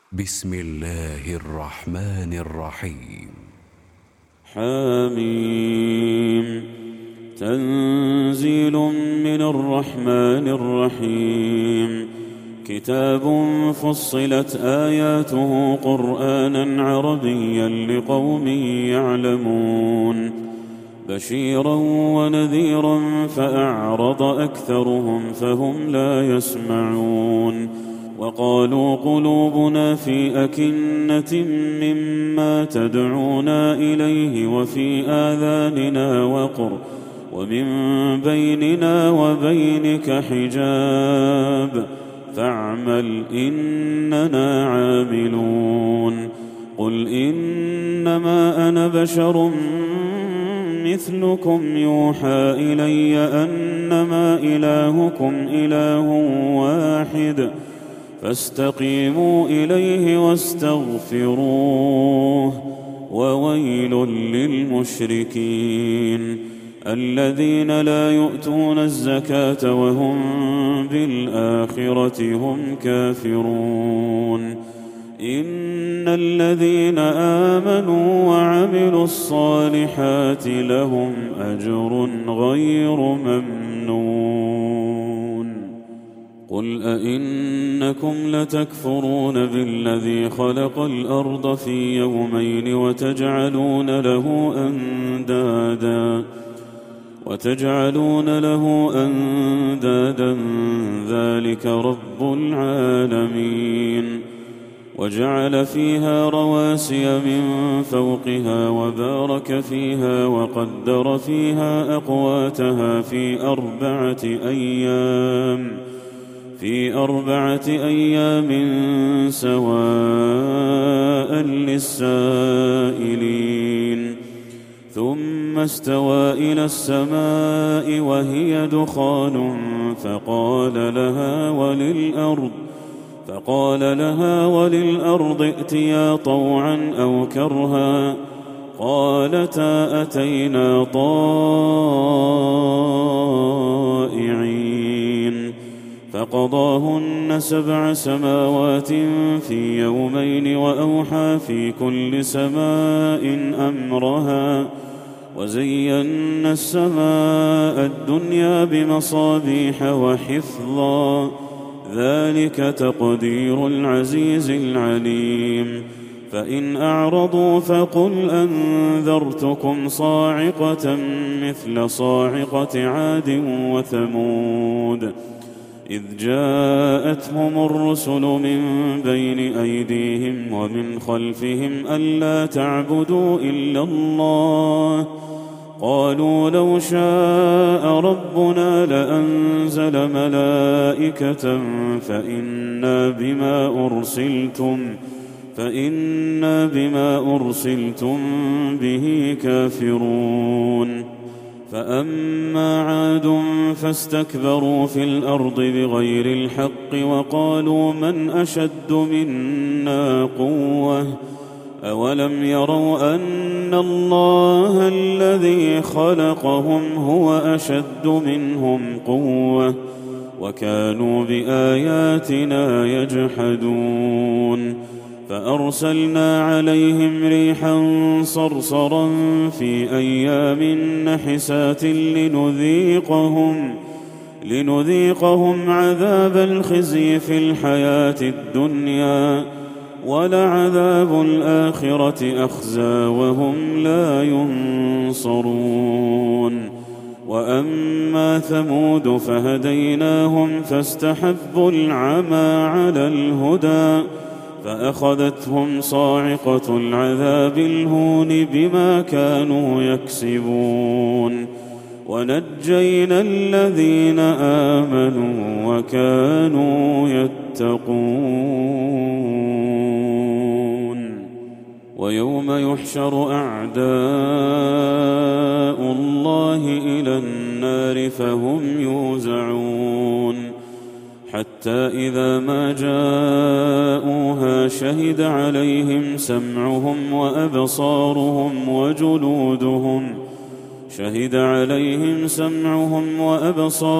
بسم الله الرحمن الرحيم. حميم. تنزيل من الرحمن الرحيم. كتاب فصلت آياته قرآنا عربيا لقوم يعلمون، بشيرا ونذيرا فأعرض أكثرهم فهم لا يسمعون. وقالوا قلوبنا في أكنة مما تدعونا إليه وفي آذاننا وقر ومن بيننا وبينك حجاب فاعمل إننا عاملون. قل إنما أنا بشر مثلكم يوحى إلي أنما إلهكم إله واحد فاستقيموا إليه واستغفروه. وويل للمشركين الذين لا يؤتون الزكاة وهم بالآخرة هم كافرون. إن الذين آمنوا وعملوا الصالحات لهم أجر غير ممنون. قل أئنكم لتكفرون بالذي خلق الأرض في يومين وتجعلون له أندادا ذلك رب العالمين. وجعل فيها رواسي من فوقها وبارك فيها وقدر فيها أقواتها في أربعة أيام سواء للسائلين. ثم استوى إلى السماء وهي دخان فقال لها وللأرض ائتيا طوعا أو كرها قالتا أتينا طائعين. فقضاهن 7 سماوات في يومين وأوحى في كل سماء أمرها وزينا السماء الدنيا بمصابيح وحفظا ذلك تقدير العزيز العليم. فإن أعرضوا فقل أنذرتكم صاعقة مثل صاعقة عاد وثمود إذ جاءتهم الرسل من بين أيديهم ومن خلفهم ألا تعبدوا إلا الله قالوا لو شاء ربنا لأنزل ملائكة فإنا بما أرسلتم به كافرون. فأما عاد فاستكبروا في الأرض بغير الحق وقالوا من أشد منا قوة أولم يروا أن الله الذي خلقهم هو أشد منهم قوة وكانوا بآياتنا يجحدون. فأرسلنا عليهم ريحا صرصرا في أيام نحسات لنذيقهم عذاب الخزي في الحياة الدنيا ولعذاب الآخرة أخزى وهم لا ينصرون. وأما ثمود فهديناهم فاستحبوا العمى على الهدى فأخذتهم صاعقة العذاب الهون بما كانوا يكسبون. ونجينا الذين آمنوا وكانوا يتقون. ويوم يحشر أعداء الله إلى النار فهم يوزعون حتى إذا ما جاءوها شهد عليهم سمعهم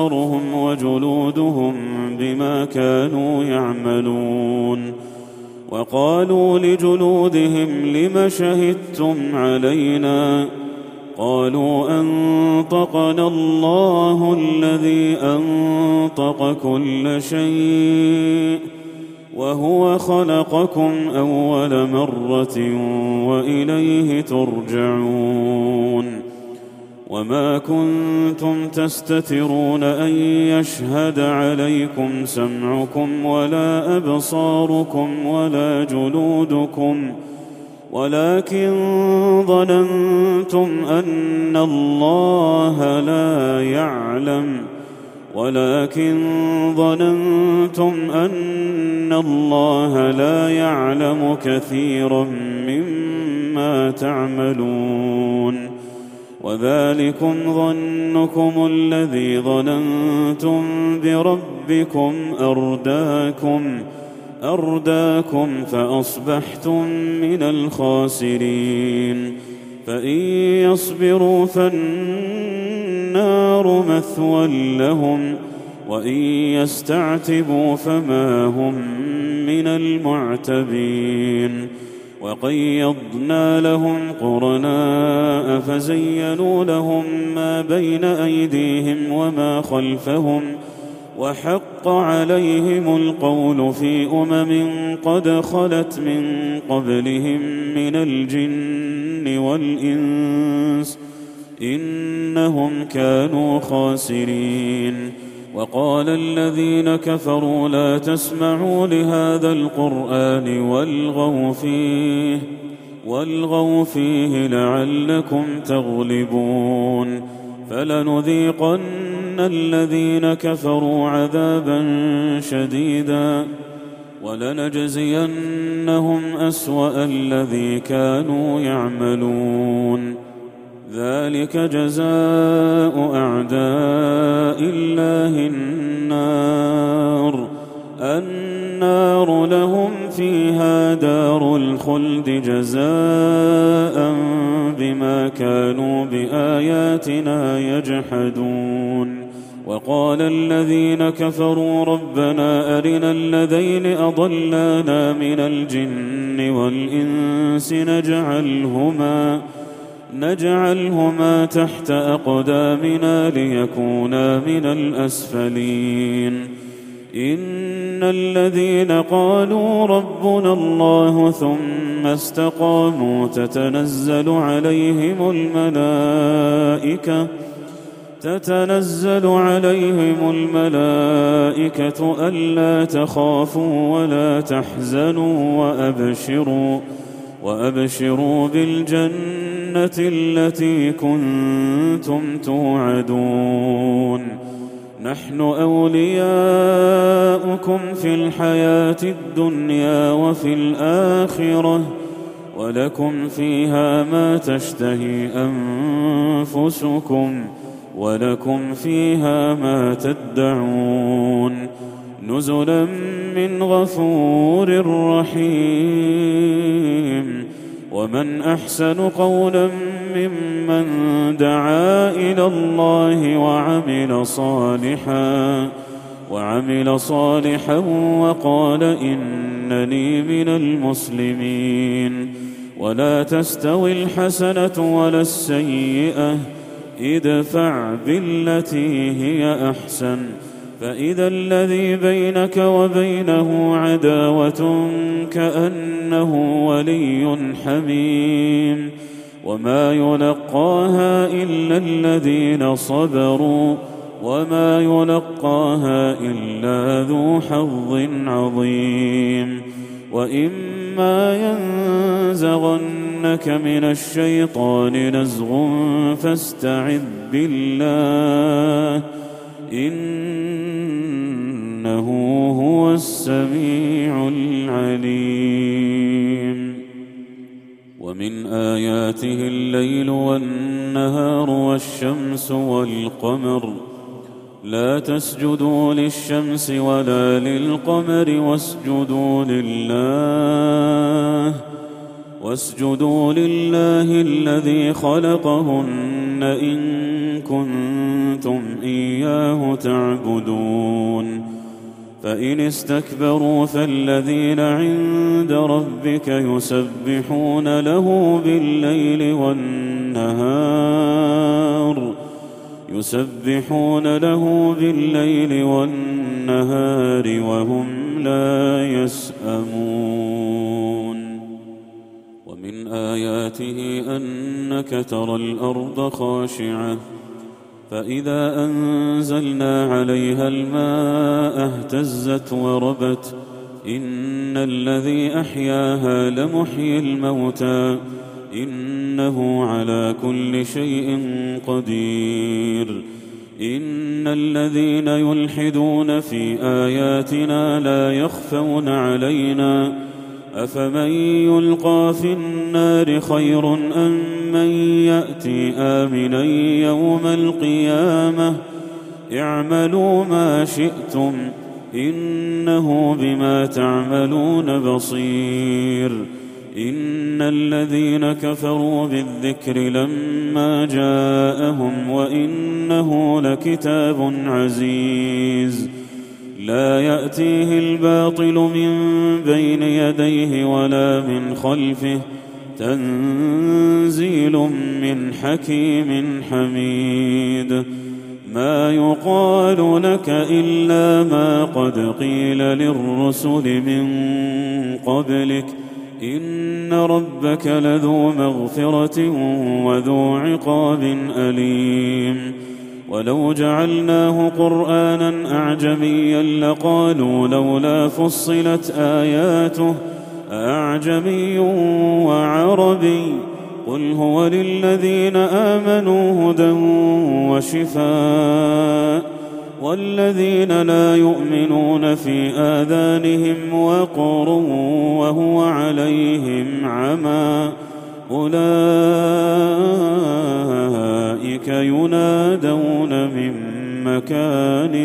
وأبصارهم وجلودهم بما كانوا يعملون. وقالوا لجلودهم لم شهدتم علينا قالوا أنطقنا الله الذي أنطق كل شيء وهو خلقكم أول مرة وإليه ترجعون وما كنتم تستترون أن يشهد عليكم سمعكم ولا أبصاركم ولا جلودكم ولكن ظننتم أن الله لا يعلم كثيرا مما تعملون وذلكم ظنكم الذي ظننتم بربكم أرداكم فأصبحتم من الخاسرين فإن يصبروا فالنار مثوى لهم وإن يستعتبوا فما هم من المعتبين وقيضنا لهم قرناء فزينوا لهم ما بين أيديهم وما خلفهم وحق عليهم القول في قد خلت من قبلهم من الجن والإنس إنهم كانوا خاسرين وقال الذين كفروا لا تسمعوا لهذا القرآن والغوا فيه لعلكم تغلبون فلنذيقن الذين كفروا عذابا شديدا ولنجزينهم أسوأ الذي كانوا يعملون ذلك جزاء أعداء الله النار لهم فيها دار الخلد جزاء بما كانوا بآياتنا يجحدون وقال الذين كفروا ربنا أرنا الذين أضلانا من الجن والإنس نجعلهما تحت أقدامنا ليكونا من الأسفلين إن الذين قالوا ربنا الله ثم استقاموا تتنزل عليهم الملائكة ألا تخافوا ولا تحزنوا وأبشروا بالجنة التي كنتم توعدون نحن أولياؤكم في الحياة الدنيا وفي الآخرة ولكم فيها ما تشتهي أنفسكم ولكم فيها ما تدعون نزلا من غفور رحيم ومن أحسن قولا ممن دعا إلى الله وعمل صالحا وقال إنني من المسلمين ولا تستوي الحسنة ولا السيئة ادفع بالتي هي أحسن فإذا الذي بينك وبينه عداوة كأنه ولي حميم وما يلقاها إلا الذين صبروا وما يلقاها إلا ذو حظ عظيم وإما ينزغنك من الشيطان نزغ فاستعذ بالله إنه هو السميع العليم ومن آياته الليل والنهار والشمس والقمر لا تسجدوا للشمس ولا للقمر واسجدوا لله الذي خلقهن إن كنتم إياه تعبدون فإن استكبروا فالذين عند ربك يسبحون له بالليل والنهار وهم لا يسأمون. ومن آياته أنك ترى الأرض خاشعة فإذا أنزلنا عليها الماء اهتزت وربت إن الذي أحياها لمحيي الموتى إنه على كل شيء قدير. إن الذين يلحدون في آياتنا لا يخفون علينا أفمن يلقى في النار خير أم من يأتي آمنا يوم القيامة اعملوا ما شئتم إنه بما تعملون بصير. إن الذين كفروا بالذكر لما جاءهم وإنه لكتاب عزيز لا يأتيه الباطل من بين يديه ولا من خلفه تنزيل من حكيم حميد. ما يقال لك إلا ما قد قيل للرسل من قبلك إن ربك لذو مغفرة وذو عقاب أليم. ولو جعلناه قرآنا أعجميا لقالوا لولا فصلت آياته أعجمي وعربي قل هو للذين آمنوا هدى وشفاء والذين لا يؤمنون في آذانهم وقر وهو عليهم عمى أولئك ينادون من مكان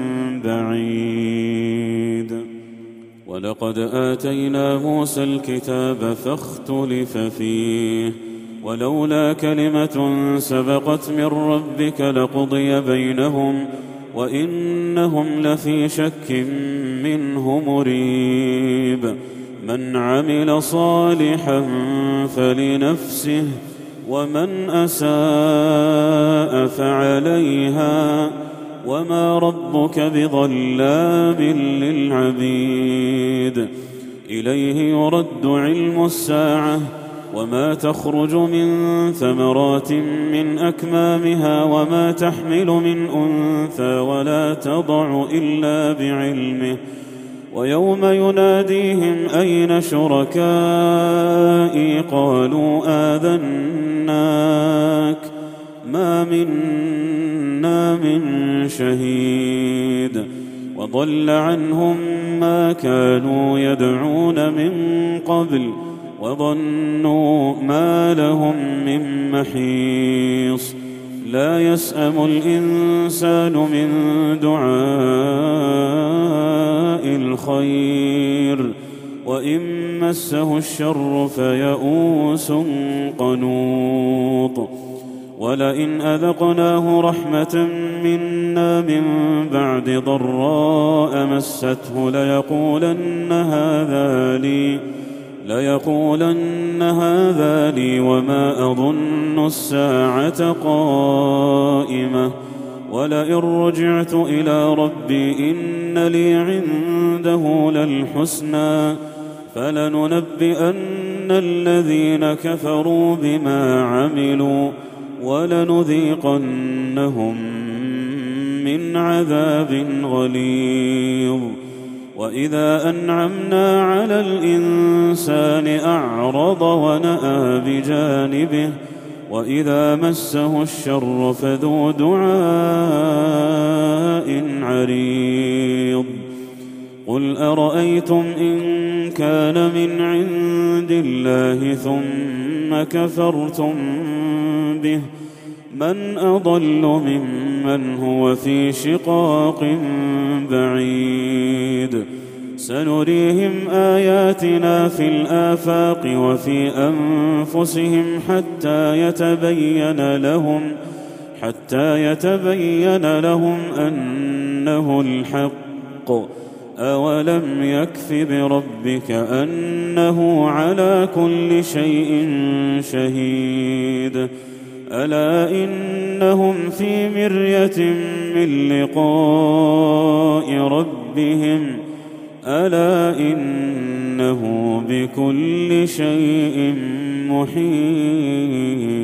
بعيد. ولقد آتينا موسى الكتاب فاختلف فيه ولولا كلمة سبقت من ربك لقضي بينهم وإنهم لفي شك منه مريب. من عمل صالحا فلنفسه ومن أساء فعليها وما ربك بظلام للعبيد. إليه يرد علم الساعة وما تخرج من ثمرات من أكمامها وما تحمل من أنثى ولا تضع إلا بعلمه. ويوم يناديهم أين شركائي قالوا آذناك ما منا من شهيد وضل عنهم ما كانوا يدعون من قبل وظنوا ما لهم من محيص. لا يسأم الإنسان من دعاء الخير وإن مسه الشر فيئوس قنوط. ولئن أذقناه رحمة منا من بعد ضراء مسته ليقولن هذا لي وما أظن الساعة قائمة ولئن رجعت إلى ربي إن لي عنده للحسنى فلننبئن الذين كفروا بما عملوا ولنذيقنهم من عذاب غليظ. وإذا أنعمنا على الإنسان أعرض ونأى بجانبه وإذا مسه الشر فذو دعاء عريض. قل أرأيتم إن كان من عند الله ثم كفرتم به من أضل ممن هو في شقاق بعيد. سنريهم آياتنا في الآفاق وفي أنفسهم حتى يتبين لهم أنه الحق أولم يكف بربك أنه على كل شيء شهيد ألا إنهم في مرية من لقاء ربهم ألا إنه بكل شيء محيط.